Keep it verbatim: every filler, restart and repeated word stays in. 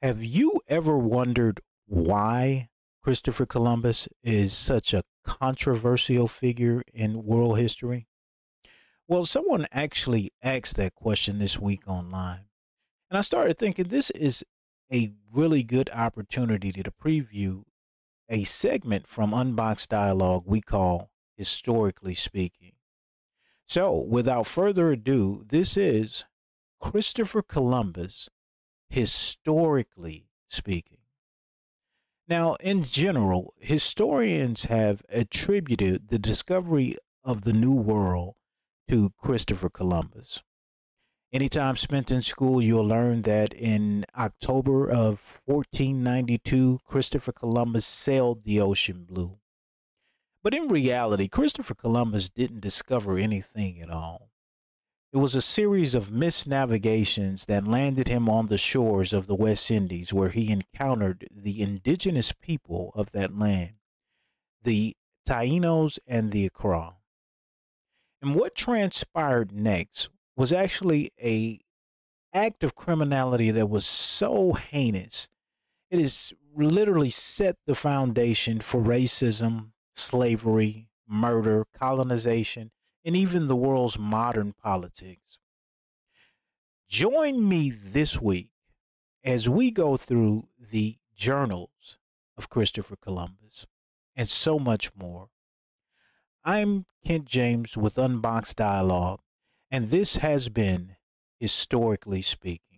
Have you ever wondered why Christopher Columbus is such a controversial figure in world history? Well, someone actually asked that question this week online. And I started thinking this is a really good opportunity to preview a segment from Unboxed Dialogue we call Historically Speaking. So, without further ado, this is Christopher Columbus, Historically Speaking. Now, in general, historians have attributed the discovery of the New World to Christopher Columbus. Any time spent in school, you'll learn that in October of fourteen ninety-two, Christopher Columbus sailed the ocean blue. But in reality, Christopher Columbus didn't discover anything at all. It was a series of misnavigations that landed him on the shores of the West Indies, where he encountered the indigenous people of that land, the Taínos and the Accra. And what transpired next was actually a act of criminality that was so heinous. It has literally set the foundation for racism, slavery, murder, colonization, and even the world's modern politics. Join me this week as we go through the journals of Christopher Columbus and so much more. I'm Kent James with Unboxed Dialogue, and this has been Historically Speaking.